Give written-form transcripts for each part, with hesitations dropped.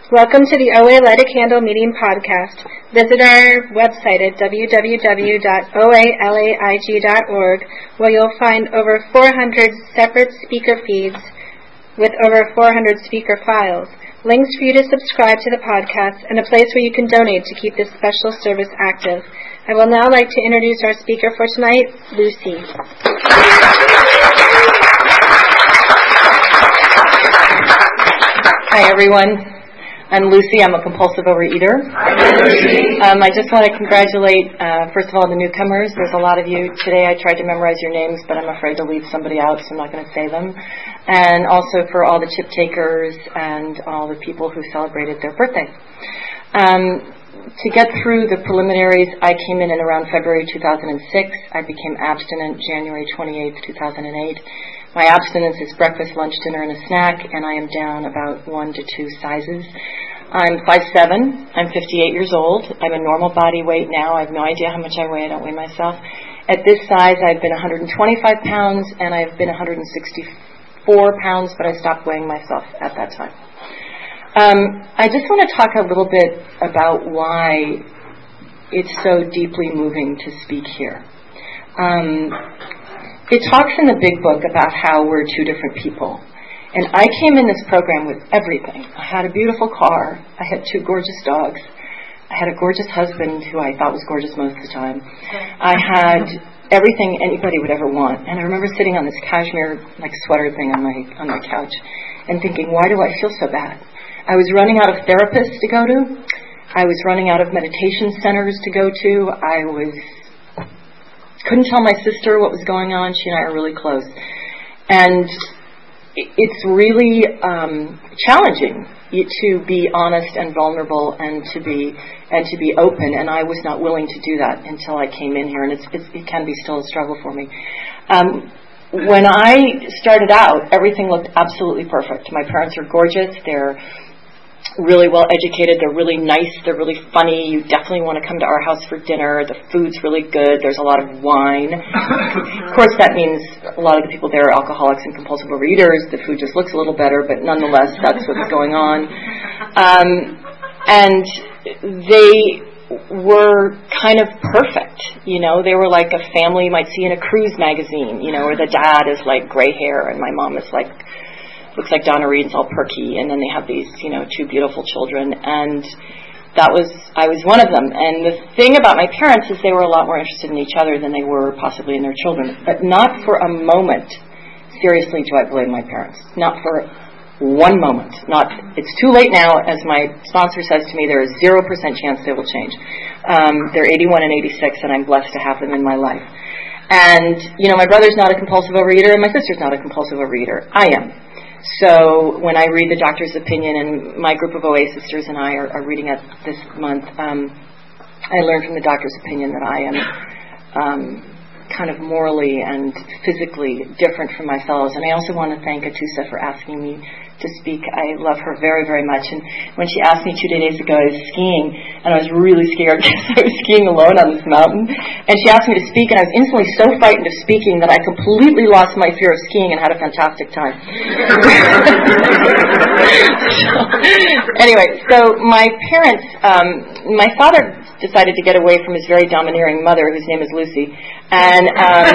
Welcome to the OA Light a Candle Meeting Podcast. Visit our website at www.oalaig.org, where you'll find over 400 separate speaker feeds with over 400 speaker files, links for you to subscribe to the podcast, and a place where you can donate to keep this special service active. I will now like to introduce our speaker for tonight, Lucy. Hi, everyone. I'm Lucy. I'm a compulsive overeater. I just want to congratulate, first of all, the newcomers. There's a lot of you. Today I tried to memorize your names, but I'm afraid to leave somebody out, so I'm not going to say them. And also for all the chip takers and all the people who celebrated their birthday. To get through the preliminaries, I came in around February 2006. I became abstinent January 28, 2008. My abstinence is breakfast, lunch, dinner, and a snack, and I am down about 1 to 2 sizes. I'm 5'7". I'm 58 years old. I'm a normal body weight now. I have no idea how much I weigh. I don't weigh myself. At this size, I've been 125 pounds, and I've been 164 pounds, but I stopped weighing myself at that time. I just want to talk a little bit about why it's so deeply moving to speak here. It talks in the big book about how we're two different people. And I came in this program with everything. I had a beautiful car. I had 2 gorgeous dogs. I had a gorgeous husband who I thought was gorgeous most of the time. I had everything anybody would ever want. And I remember sitting on this cashmere sweater thing on my couch and thinking, why do I feel so bad? I was running out of therapists to go to. I was running out of meditation centers to go to. Couldn't tell my sister what was going on. She and I are really close. And it's really challenging to be honest and vulnerable and to be open. And I was not willing to do that until I came in here. And it can be still a struggle for me. When I started out, everything looked absolutely perfect. My parents are gorgeous. They're really well educated. They're really nice. They're really funny. You definitely want to come to our house for dinner. The food's really good. There's a lot of wine. Of course, that means a lot of the people there are alcoholics and compulsive overeaters. The food just looks a little better, but nonetheless, that's what's going on. And they were kind of perfect. You know, they were like a family you might see in a cruise magazine, you know, where the dad is like gray hair and my mom is looks like Donna Reed, it's all perky, and then they have these, 2 beautiful children, and I was one of them. And the thing about my parents is they were a lot more interested in each other than they were possibly in their children, but not for a moment, seriously, do I blame my parents. Not for one moment. It's too late now, as my sponsor says to me, there is 0% chance they will change. They're 81 and 86, and I'm blessed to have them in my life. And, my brother's not a compulsive overeater, and my sister's not a compulsive overeater. I am. So when I read the doctor's opinion, and my group of OA sisters and I are reading it this month, I learned from the doctor's opinion that I am kind of morally and physically different from my fellows. And I also want to thank Atusa for asking me to speak. I love her very, very much. And when she asked me 2 days ago, I was skiing, and I was really scared because I was skiing alone on this mountain. And she asked me to speak, and I was instantly so frightened of speaking that I completely lost my fear of skiing and had a fantastic time. So my parents, my father decided to get away from his very domineering mother, whose name is Lucy, and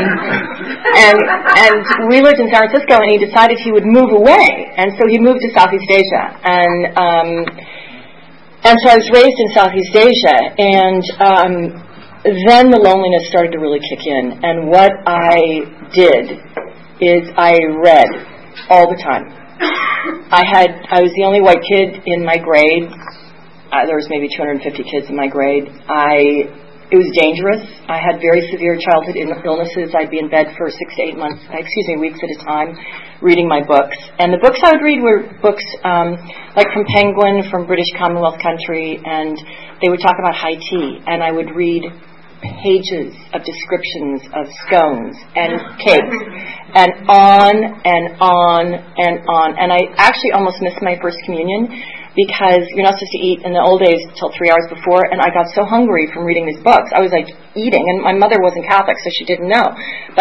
we lived in San Francisco, and he decided he would move away, and so he moved to Southeast Asia, and so I was raised in Southeast Asia, and then the loneliness started to really kick in, and what I did is I read all the time. I was the only white kid in my grade. There was maybe 250 kids in my grade. It was dangerous. I had very severe childhood illnesses. I'd be in bed for 6 to 8 weeks at a time, reading my books. And the books I would read were books like from Penguin, from British Commonwealth country, and they would talk about high tea. And I would read pages of descriptions of scones and cakes, and on and on and on. And I actually almost missed my first communion, because you're not supposed to eat in the old days till 3 hours before, and I got so hungry from reading these books. I was eating, and my mother wasn't Catholic, so she didn't know.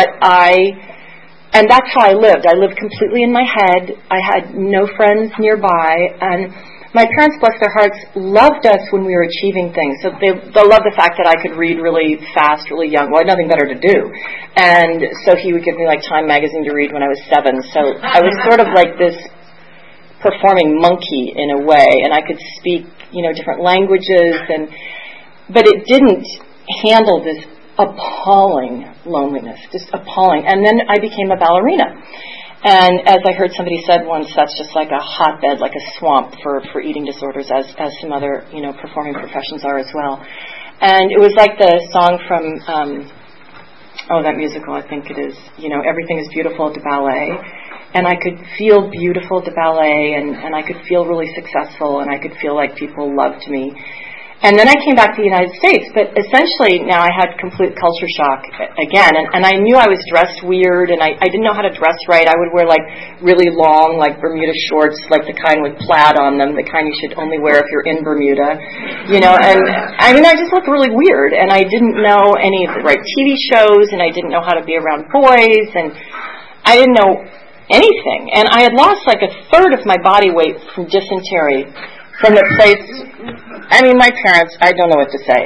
And that's how I lived. I lived completely in my head. I had no friends nearby, and My parents, bless their hearts, loved us when we were achieving things. So they loved the fact that I could read really fast, really young. Well, I had nothing better to do. And so he would give me like Time magazine to read when I was 7. So I was sort of like this performing monkey in a way, and I could speak, different languages, but it didn't handle this appalling loneliness, just appalling. And then I became a ballerina. And as I heard somebody said once, that's just like a hotbed, like a swamp for eating disorders, as some other, performing professions are as well. And it was like the song from, that musical, I think it is, Everything is Beautiful at the ballet. And I could feel beautiful at the ballet, and I could feel really successful, and I could feel like people loved me. And then I came back to the United States, but essentially now I had complete culture shock again, and I knew I was dressed weird, and I didn't know how to dress right. I would wear like really long, like Bermuda shorts, like the kind with plaid on them, the kind you should only wear if you're in Bermuda, and I mean, I just looked really weird, and I didn't know any of the right TV shows, and I didn't know how to be around boys, and I didn't know anything, and I had lost like a third of my body weight from dysentery from the place. I mean, my parents, I don't know what to say.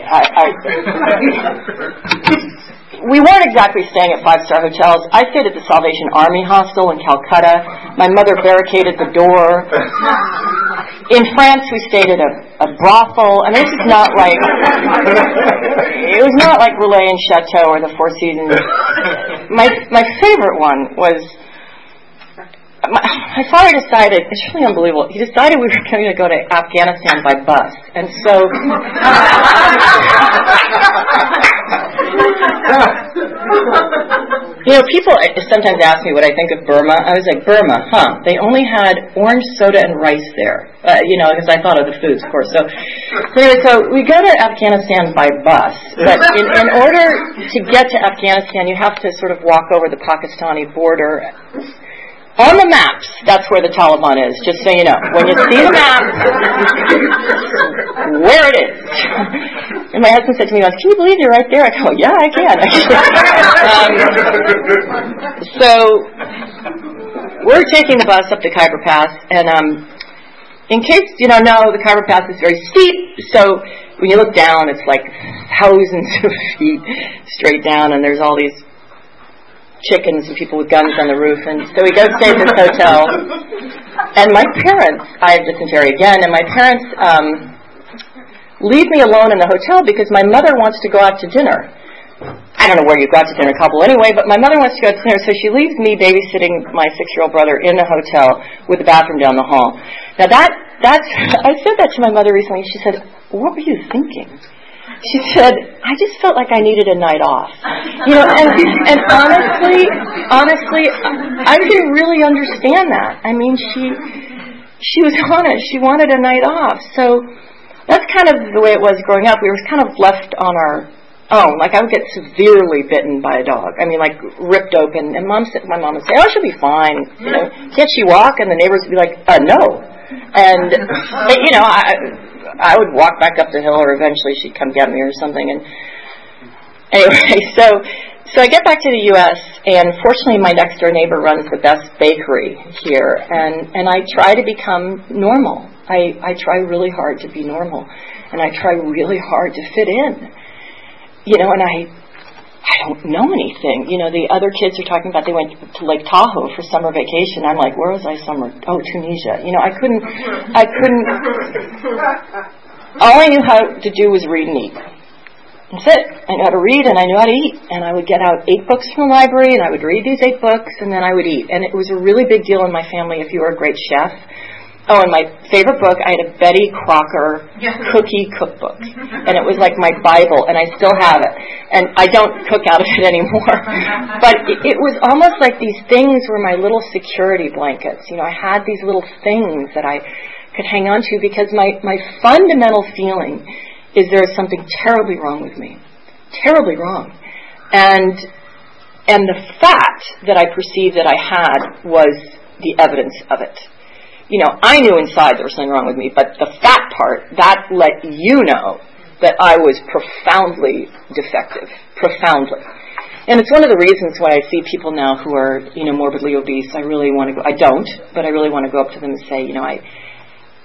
We weren't exactly staying at 5-star hotels. I stayed at the Salvation Army Hostel in Calcutta. My mother barricaded the door. In France, we stayed at a brothel. I mean, this is not like, it was not like Relais and Chateau or the Four Seasons. My favorite one was, my father decided, it's really unbelievable, he decided we were going to go to Afghanistan by bus. And so, people sometimes ask me what I think of Burma. I was like, Burma, huh? They only had orange soda and rice there, because I thought of the foods, of course. So anyway, so we go to Afghanistan by bus, but in order to get to Afghanistan, you have to sort of walk over the Pakistani border. On the maps, that's where the Taliban is, just so you know. When you see the map, where it is. And my husband said to me once, can you believe you're right there? I go, yeah, I can. So we're taking the bus up the Khyber Pass, and in case you don't know, the Khyber Pass is very steep, so when you look down, it's like thousands of feet straight down, and there's all these chickens and people with guns on the roof, and so we go stay at this hotel, and my parents, I have dysentery again, and my parents leave me alone in the hotel because my mother wants to go out to dinner. I don't know where you go out to dinner, couple anyway, but my mother wants to go out to dinner, so she leaves me babysitting my 6-year-old brother in a hotel with the bathroom down the hall. Now that's I said that to my mother recently. She said, what were you thinking? She said, I just felt like I needed a night off. And honestly, I didn't really understand that. I mean, she was honest. She wanted a night off. So that's kind of the way it was growing up. We were kind of left on our own. Like, I would get severely bitten by a dog. I mean, like, ripped open. And my mom would say, oh, she'll be fine. Can't she walk? And the neighbors would be like, no. And, I would walk back up the hill, or eventually she'd come get me or something. And anyway, so I get back to the U.S., and fortunately my next door neighbor runs the best bakery here, and I try to become normal. I try really hard to be normal, and I try really hard to fit in. And I don't know anything. The other kids are talking about they went to Lake Tahoe for summer vacation. I'm like, where was I summer? Oh, Tunisia. I couldn't. All I knew how to do was read and eat. That's it. I knew how to read and I knew how to eat. And I would get out 8 books from the library and I would read these 8 books and then I would eat. And it was a really big deal in my family if you were a great chef. Oh, and my favorite book, I had a Betty Crocker cookie cookbook. And it was like my Bible, and I still have it. And I don't cook out of it anymore. But it was almost like these things were my little security blankets. I had these little things that I could hang on to because my fundamental feeling is there is something terribly wrong with me. Terribly wrong. And the fact that I perceived that I had was the evidence of it. I knew inside there was something wrong with me, but the fat part, that let you know that I was profoundly defective. Profoundly. And it's one of the reasons why I see people now who are, morbidly obese. I really want to go, I don't, but I really want to go up to them and say,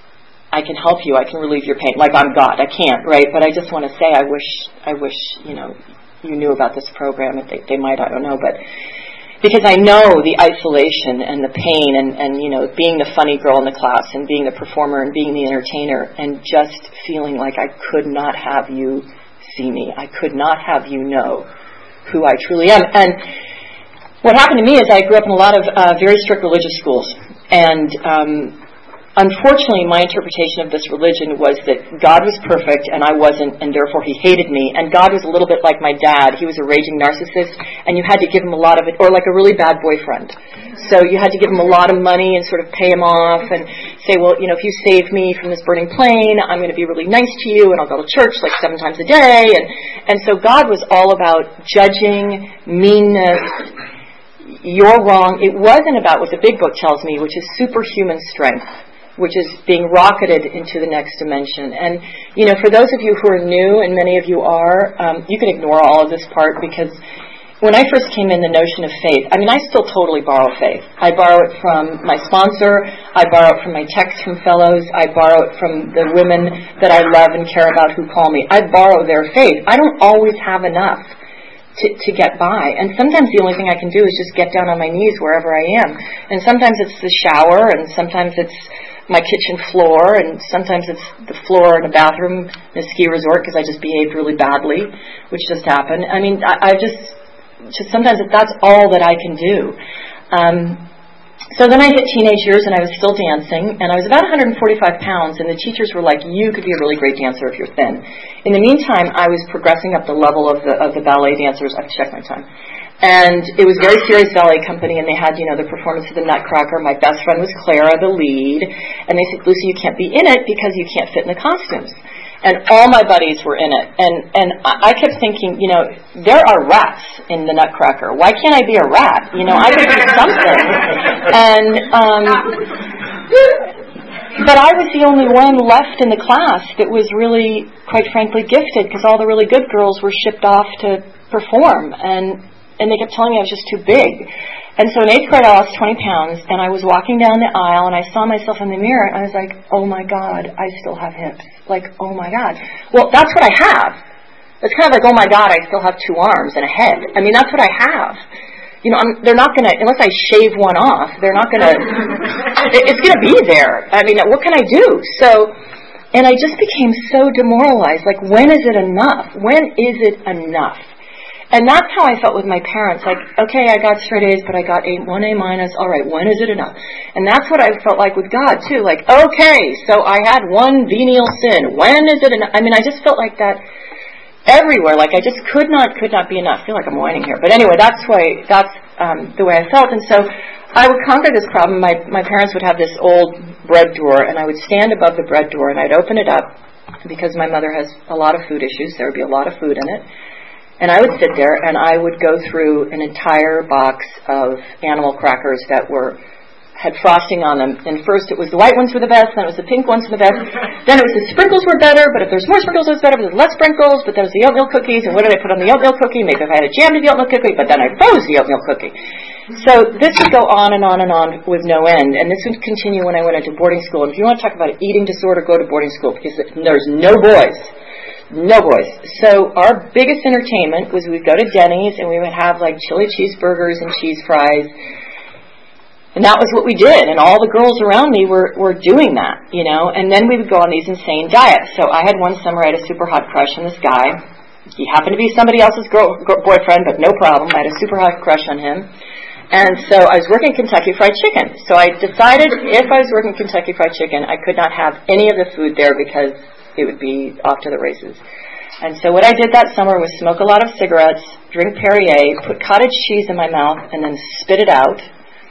I can help you, I can relieve your pain. Like I'm God, I can't, right? But I just want to say, I wish, you knew about this program. If they might, I don't know, but because I know the isolation and the pain and being the funny girl in the class and being the performer and being the entertainer and just feeling like I could not have you see me. I could not have you know who I truly am. And what happened to me is I grew up in a lot of very strict religious schools. And unfortunately, my interpretation of this religion was that God was perfect and I wasn't, and therefore he hated me. And God was a little bit like my dad. He was a raging narcissist, and you had to give him a lot of it, or like a really bad boyfriend. So you had to give him a lot of money and sort of pay him off and say, well, if you save me from this burning plane, I'm going to be really nice to you, and I'll go to church like 7 times a day. And so God was all about judging, meanness, you're wrong. It wasn't about what the big book tells me, which is superhuman strength, which is being rocketed into the next dimension. And, for those of you who are new, and many of you are, you can ignore all of this part, because when I first came in, the notion of faith, I still totally borrow faith. I borrow it from my sponsor. I borrow it from my texts from fellows. I borrow it from the women that I love and care about who call me. I borrow their faith. I don't always have enough to get by. And sometimes the only thing I can do is just get down on my knees wherever I am. And sometimes it's the shower, and sometimes it's my kitchen floor, and sometimes it's the floor in a bathroom in a ski resort because I just behaved really badly, which just happened. I just sometimes that's all that I can do. So then I hit teenage years, and I was still dancing, and I was about 145 pounds, and the teachers were like, you could be a really great dancer if you're thin. In the meantime, I was progressing up the level of the ballet dancers. I have to check my time. And it was a very serious ballet company, and they had, the performance of the Nutcracker. My best friend was Clara, the lead, and they said, Lucy, you can't be in it because you can't fit in the costumes. And all my buddies were in it. And I kept thinking, there are rats in the Nutcracker. Why can't I be a rat? I could do something. But I was the only one left in the class that was really, quite frankly, gifted, because all the really good girls were shipped off to perform. And they kept telling me I was just too big. And so in 8th grade, I lost 20 pounds, and I was walking down the aisle, and I saw myself in the mirror, and I was like, oh my God, I still have hips. Like, oh my God. Well, that's what I have. It's kind of like, oh my God, I still have 2 arms and a head. That's what I have. They're not going to, unless I shave one off, they're not going to, it's going to be there. What can I do? So, and I just became so demoralized. Like, when is it enough? When is it enough? And that's how I felt with my parents. Like, okay, I got straight A's, but I got 1 A minus. All right, when is it enough? And that's what I felt like with God, too. Like, okay, so I had one venial sin. When is it enough? I just felt like that everywhere. Like, I just could not be enough. I feel like I'm whining here. But anyway, that's the way I felt. And so I would conquer this problem. My parents would have this old bread drawer, and I would stand above the bread drawer, and I'd open it up, because my mother has a lot of food issues. There would be a lot of food in it. And I would sit there, and I would go through an entire box of animal crackers that had frosting on them. And first it was the white ones were the best, then it was the pink ones were the best. Then it was the sprinkles were better, but if there's more sprinkles it was better, but there's less sprinkles, but there was the oatmeal cookies, and what did I put on the oatmeal cookie? Maybe if I had a jam to the oatmeal cookie, but then I froze the oatmeal cookie. So this would go on and on and on with no end. And this would continue when I went into boarding school. And if you want to talk about an eating disorder, go to boarding school, because there's no boys. No boys. So our biggest entertainment was we'd go to Denny's, and we would have like chili cheeseburgers and cheese fries. And that was what we did. And all the girls around me were doing that, And then we would go on these insane diets. So I had one summer, I had a super hot crush on this guy. He happened to be somebody else's boyfriend, but no problem. I had a super hot crush on him. And so I was working Kentucky Fried Chicken. So I decided if I was working Kentucky Fried Chicken, I could not have any of the food there because it would be off to the races. And so what I did that summer was smoke a lot of cigarettes, drink Perrier, put cottage cheese in my mouth, and then spit it out,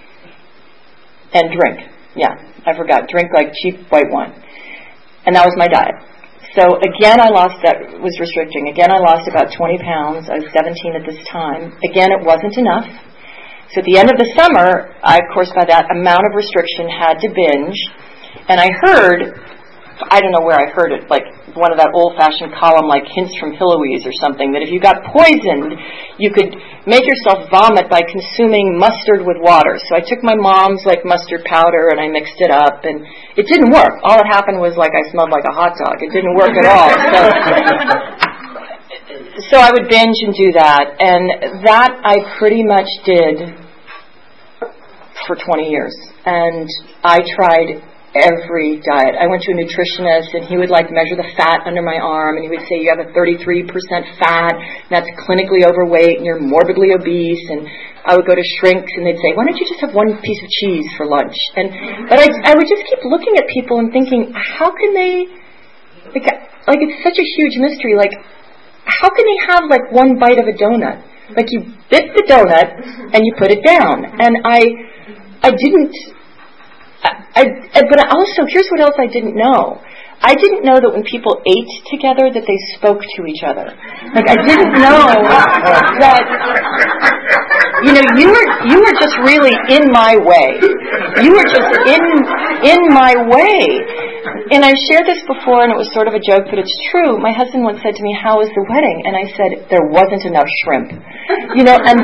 and drink. Yeah, I forgot. Drink like cheap white wine. And that was my diet. So again, that was restricting. Again, I lost about 20 pounds. I was 17 at this time. Again, it wasn't enough. So at the end of the summer, I, of course, by that amount of restriction, had to binge. And I heard I don't know where I heard it, like one of that old-fashioned column, like Hints from Heloise or something, that if you got poisoned, you could make yourself vomit by consuming mustard with water. So I took my mom's like mustard powder and I mixed it up, and it didn't work. All that happened was like I smelled like a hot dog. It didn't work at all. So I would binge and do that, and that I pretty much did for 20 years. And I tried every diet. I went to a nutritionist, and he would like measure the fat under my arm, and he would say, you have a 33% fat, and that's clinically overweight, and you're morbidly obese. And I would go to shrinks, and they'd say, why don't you just have one piece of cheese for lunch? But I would just keep looking at people and thinking, how can they, like it's such a huge mystery, like how can they have like one bite of a donut? Like you bit the donut and you put it down. And I didn't. But also, here's what else I didn't know. I didn't know that when people ate together that they spoke to each other. Like I didn't know that, you know, you were just really in my way. You were just in my way. And I shared this before, and it was sort of a joke, but it's true. My husband once said to me, how was the wedding? And I said, there wasn't enough shrimp. You know, and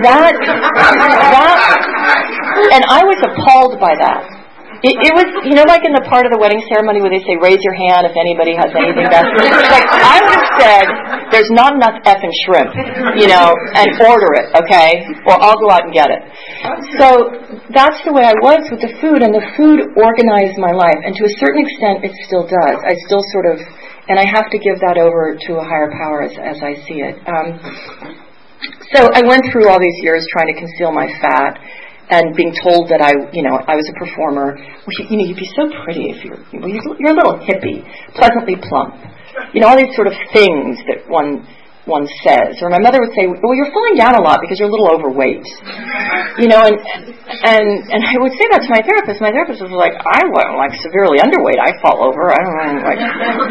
and I was appalled by that. It was, you know, like in the part of the wedding ceremony where they say, raise your hand if anybody has anything bad. Like, I would have said, there's not enough effing shrimp, you know, and order it, okay? Or I'll go out and get it. So that's the way I was with the food, and the food organized my life. And to a certain extent, it still does. I still sort of, and I have to give that over to a higher power as I see it. So I went through all these years trying to conceal my fat, and being told that I was a performer. You know, you'd be so pretty if you're a little hippie, pleasantly plump. You know, all these sort of things that one says. Or my mother would say, well, you're falling down a lot because you're a little overweight. You know, and I would say that to my therapist. My therapist was like, I wasn't like severely underweight. I fall over. I don't know, like.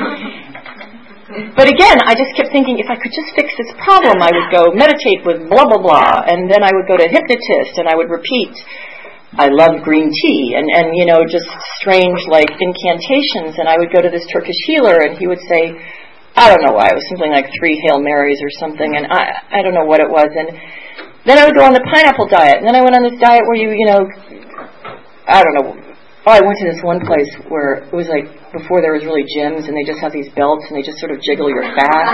But again, I just kept thinking, if I could just fix this problem, I would go meditate with blah, blah, blah, and then I would go to a hypnotist, and I would repeat, I love green tea, and you know, just strange, like, incantations, and I would go to this Turkish healer, and he would say, I don't know why, it was something like 3 Hail Marys or something, and I don't know what it was, and then I would go on the pineapple diet, and then I went on this diet where you know, I don't know. Oh, I went to this one place where it was like before there was really gyms, and they just have these belts, and they just sort of jiggle your fat,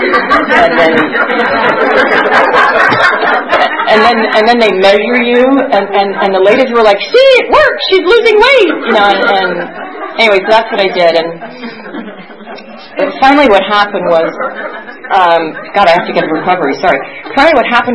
and then they measure you, and the ladies were like, "See, it works. She's losing weight," you know. And anyway, so that's what I did, and finally, what happened was, God, I have to get a recovery. Sorry. Finally, what happened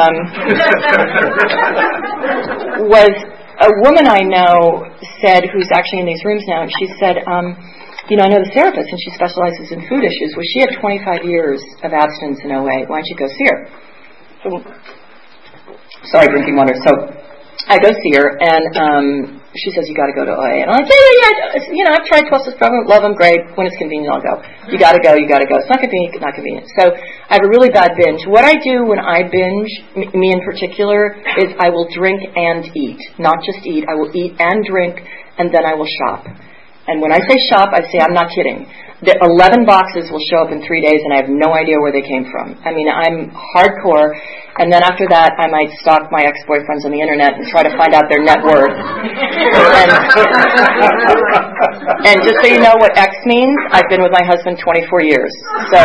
was a woman I know said, who's actually in these rooms now, and she said, you know, I know the therapist, and she specializes in food issues. Well, she had 25 years of abstinence in OA. Why don't you go see her? So, sorry, drinking water. So I go see her, and she says, you got to go to OA. And I'm like, yeah. You know, I've tried 12-step program, love them, great. When it's convenient, I'll go. You got to go. It's not convenient, not convenient. So I have a really bad binge. What I do when I binge, me in particular, is I will drink and eat. Not just eat. I will eat and drink, and then I will shop. And when I say shop, I say I'm not kidding. The 11 boxes will show up in 3 days, and I have no idea where they came from. I mean, I'm hardcore, and then after that, I might stalk my ex-boyfriends on the internet and try to find out their net worth. And just so you know what X means, I've been with my husband 24 years. So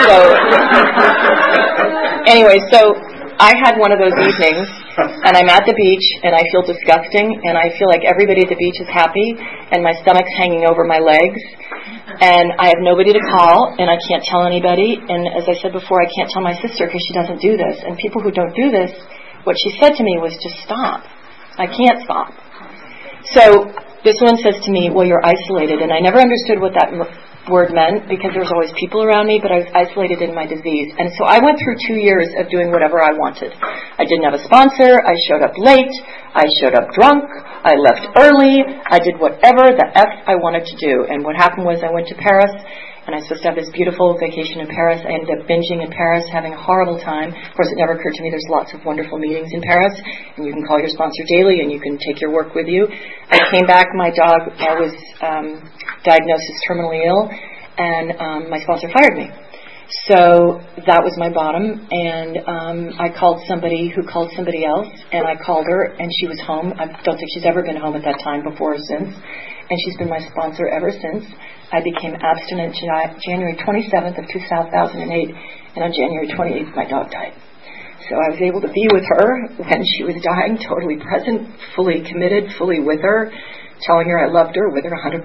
anyway, so I had one of those evenings, and I'm at the beach, and I feel disgusting, and I feel like everybody at the beach is happy, and my stomach's hanging over my legs, and I have nobody to call, and I can't tell anybody, and as I said before, I can't tell my sister because she doesn't do this, and people who don't do this, what she said to me was, just stop. I can't stop. So this one says to me, well, you're isolated, and I never understood what that word meant because there was always people around me, but I was isolated in my disease. And so I went through 2 years of doing whatever I wanted. I didn't have a sponsor. I showed up late. I showed up drunk. I left early. I did whatever the F I wanted to do. And what happened was I went to Paris, and I was supposed to have this beautiful vacation in Paris. I ended up binging in Paris, having a horrible time. Of course, it never occurred to me there's lots of wonderful meetings in Paris, and you can call your sponsor daily, and you can take your work with you. I came back. My dog was diagnosed as terminally ill, and my sponsor fired me. So that was my bottom, and I called somebody who called somebody else, and I called her, and she was home. I don't think she's ever been home at that time before or since, and she's been my sponsor ever since. I became abstinent January 27th of 2008, and on January 28th, my dog died. So I was able to be with her when she was dying, totally present, fully committed, fully with her, telling her I loved her, with her 100%.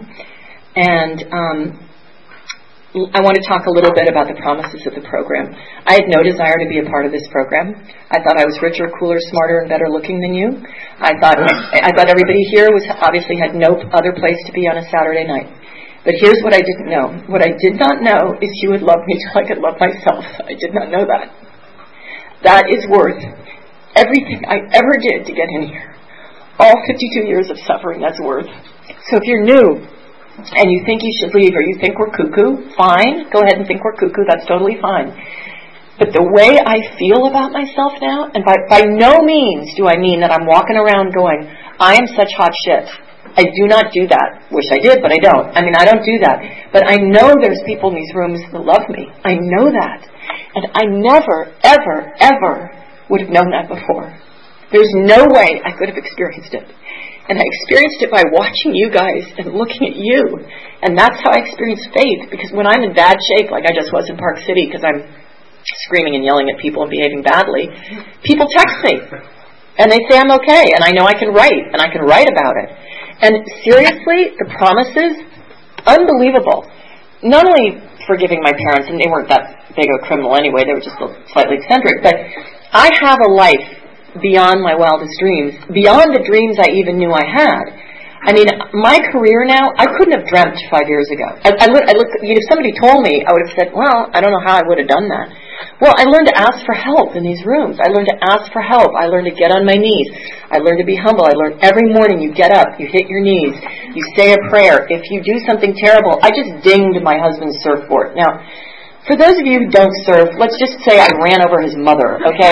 And I want to talk a little bit about the promises of the program. I had no desire to be a part of this program. I thought I was richer, cooler, smarter, and better looking than you. I thought everybody here obviously had no other place to be on a Saturday night. But here's what I didn't know. What I did not know is you would love me till I could love myself. I did not know that. That is worth everything I ever did to get in here. All 52 years of suffering, that's worth. So if you're new, and you think you should leave, or you think we're cuckoo, fine. Go ahead and think we're cuckoo. That's totally fine. But the way I feel about myself now, and by no means do I mean that I'm walking around going, I am such hot shit. I do not do that. Wish I did, but I don't. I mean, I don't do that. But I know there's people in these rooms that love me. I know that. And I never, ever, ever would have known that before. There's no way I could have experienced it. And I experienced it by watching you guys and looking at you. And that's how I experienced faith. Because when I'm in bad shape, like I just was in Park City, because I'm screaming and yelling at people and behaving badly, people text me. And they say I'm okay. And I know I can write. And I can write about it. And seriously, the promises, unbelievable. Not only forgiving my parents, and they weren't that big of a criminal anyway, they were just slightly eccentric, but I have a life beyond my wildest dreams, beyond the dreams I even knew I had. I mean, my career now, I couldn't have dreamt 5 years ago. I look, if somebody told me, I would have said, well, I don't know how I would have done that. Well, I learned to ask for help in these rooms. I learned to ask for help. I learned to get on my knees. I learned to be humble. I learned every morning you get up, you hit your knees, you say a prayer. If you do something terrible, I just dinged my husband's surfboard. Now, for those of you who don't surf, let's just say I ran over his mother, okay?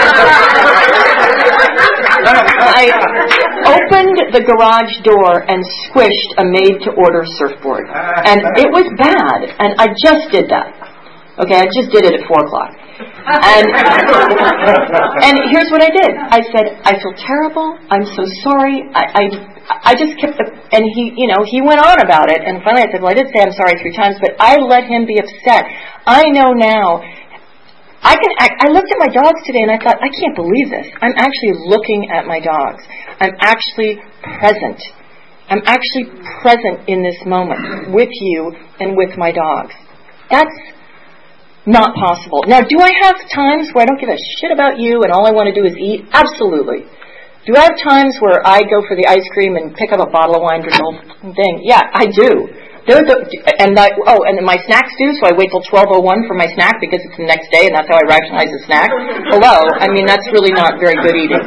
I opened the garage door and squished a made-to-order surfboard. And it was bad, and I just did that. Okay, I just did it at 4 o'clock. And here's what I did. I said, I feel terrible. I'm so sorry. I just kept and he went on about it. And finally I said, well, I did say I'm sorry 3 times, but I let him be upset. I know now. I looked at my dogs today and I thought, I can't believe this. I'm actually looking at my dogs. I'm actually present. I'm actually present in this moment with you and with my dogs. That's not possible. Now, do I have times where I don't give a shit about you and all I want to do is eat? Absolutely. Do I have times where I go for the ice cream and pick up a bottle of wine for the whole thing? Yeah, I do. And my snacks do, so I wait till 12:01 for my snack because it's the next day and that's how I rationalize the snack. Hello. I mean, that's really not very good eating.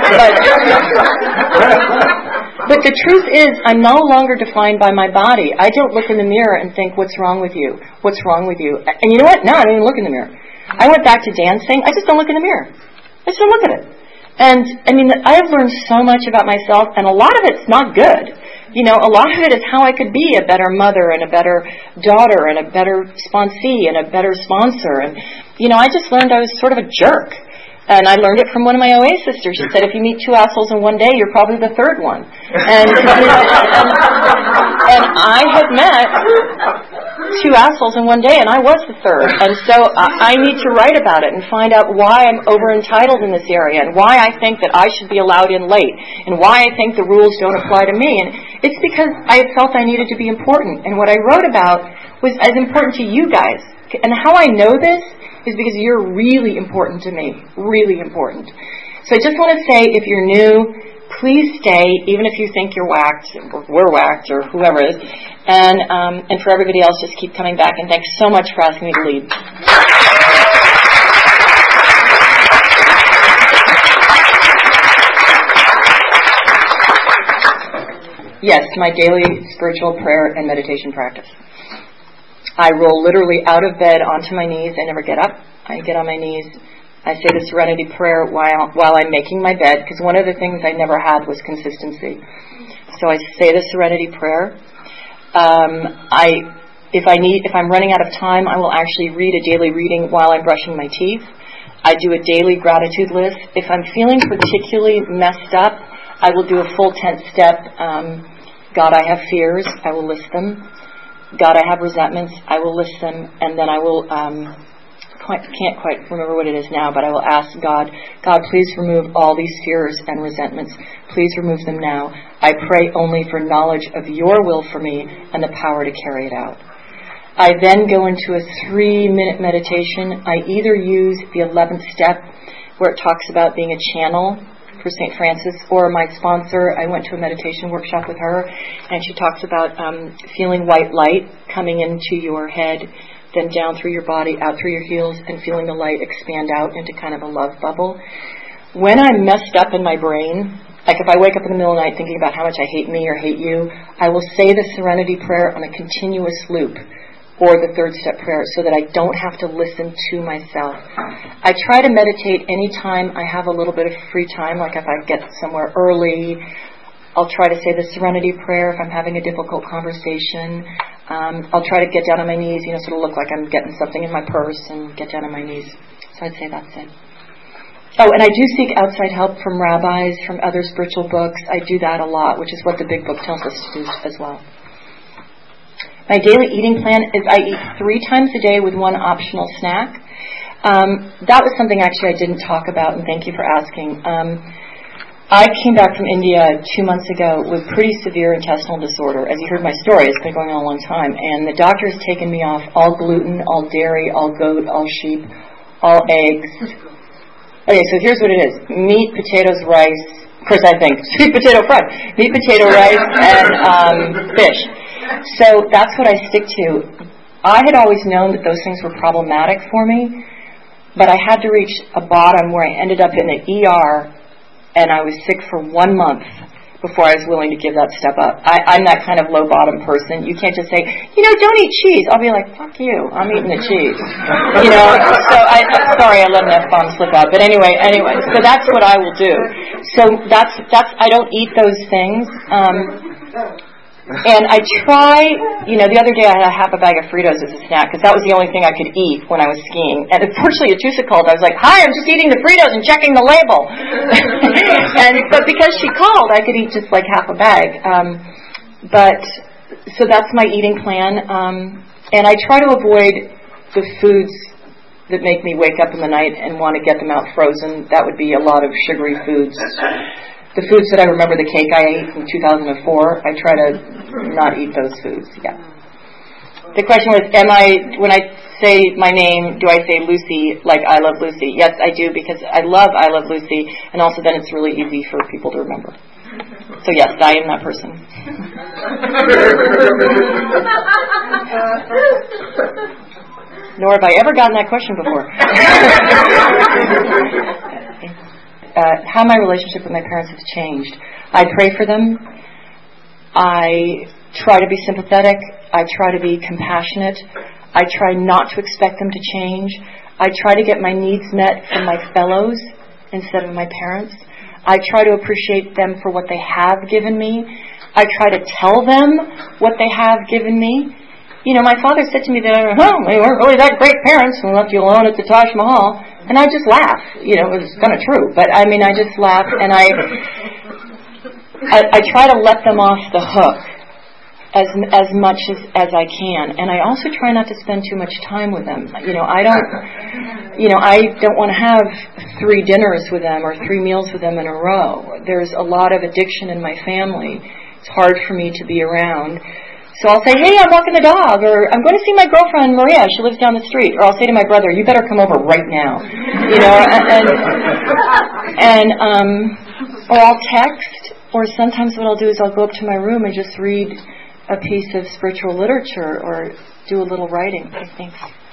But the truth is, I'm no longer defined by my body. I don't look in the mirror and think, what's wrong with you? What's wrong with you? And you know what? No, I don't even look in the mirror. I went back to dancing. I just don't look in the mirror. I just don't look at it. And, I mean, I have learned so much about myself, and a lot of it's not good. You know, a lot of it is how I could be a better mother and a better daughter and a better sponsee and a better sponsor. And, you know, I just learned I was sort of a jerk. And I learned it from one of my OA sisters. She said, if you meet 2 assholes in one day, you're probably the third one. And, and I had met 2 assholes in one day, and I was the third. And so I need to write about it and find out why I'm over-entitled in this area and why I think that I should be allowed in late and why I think the rules don't apply to me. And it's because I felt I needed to be important. And what I wrote about was as important to you guys. And how I know this is because you're really important to me, really important. So I just want to say, if you're new, please stay, even if you think you're whacked, or we're whacked, or whoever is. And for everybody else, just keep coming back. And thanks so much for asking me to lead. Yes, my daily spiritual prayer and meditation practice. I roll literally out of bed onto my knees. I never get up. I get on my knees. I say the Serenity Prayer while I'm making my bed, because one of the things I never had was consistency. So I say the Serenity Prayer. I If I'm running out of time, I will actually read a daily reading while I'm brushing my teeth. I do a daily gratitude list. If I'm feeling particularly messed up, I will do a full 10-step, God, I have fears, I will list them. God, I have resentments, I will list them. And then I will, can't quite remember what it is now, but I will ask God, please remove all these fears and resentments. Please remove them now. I pray only for knowledge of your will for me and the power to carry it out. I then go into a 3-minute meditation. I either use the 11th step, where it talks about being a channel for St. Francis, or my sponsor. I went to a meditation workshop with her, and she talks about feeling white light coming into your head, then down through your body, out through your heels, and feeling the light expand out into kind of a love bubble. When I'm messed up in my brain, like if I wake up in the middle of the night thinking about how much I hate me or hate you, I will say the Serenity Prayer on a continuous loop, or the 3rd step prayer, so that I don't have to listen to myself. I try to meditate anytime I have a little bit of free time, like if I get somewhere early, I'll try to say the Serenity Prayer if I'm having a difficult conversation. I'll try to get down on my knees, sort of look like I'm getting something in my purse and get down on my knees. So I'd say that's it. Oh, and I do seek outside help from rabbis, from other spiritual books. I do that a lot, which is what the Big Book tells us to do as well. My daily eating plan is I eat 3 times a day with 1 optional snack. That was something actually I didn't talk about, and thank you for asking. I came back from India 2 months ago with pretty severe intestinal disorder. As you heard my story, it's been going on a long time. And the doctor has taken me off all gluten, all dairy, all goat, all sheep, all eggs. Okay, so here's what it is. Meat, potatoes, rice. Of course, I think sweet potato fry. Meat, potato, rice, and fish. So that's what I stick to. I had always known that those things were problematic for me, but I had to reach a bottom where I ended up in the ER, and I was sick for 1 month before I was willing to give that step up. I'm that kind of low bottom person. You can't just say, don't eat cheese. I'll be like, fuck you, I'm eating the cheese. So sorry, I let an F-bomb slip out. But anyway, so that's what I will do. So that's I don't eat those things. And I try, the other day I had a bag of Fritos as a snack, because that was the only thing I could eat when I was skiing. And unfortunately, Atusa called. I was like, hi, I'm just eating the Fritos and checking the label. But because she called, I could eat just like half a bag. So that's my eating plan. And I try to avoid the foods that make me wake up in the night and want to get them out frozen. That would be a lot of sugary foods. The foods that I remember, the cake I ate from 2004, I try to not eat those foods. Yeah. The question was, when I say my name, do I say Lucy like I Love Lucy? Yes, I do, because I love Lucy, and also then it's really easy for people to remember. So yes, I am that person. Nor have I ever gotten that question before. How my relationship with my parents has changed. I pray for them. I try to be sympathetic. I try to be compassionate. I try not to expect them to change. I try to get my needs met from my fellows instead of my parents. I try to appreciate them for what they have given me. I try to tell them what they have given me. My father said to me that, they weren't really that great parents who left you alone at the Taj Mahal. And I just laugh. It was kind of true. But, I just laugh, and I try to let them off the hook as much as I can. And I also try not to spend too much time with them. I don't want to have 3 dinners with them or 3 meals with them in a row. There's a lot of addiction in my family. It's hard for me to be around. So I'll say, hey, I'm walking the dog, or I'm going to see my girlfriend, Maria. She lives down the street. Or I'll say to my brother, you better come over right now. Or I'll text, or sometimes what I'll do is I'll go up to my room and just read a piece of spiritual literature or do a little writing, I think.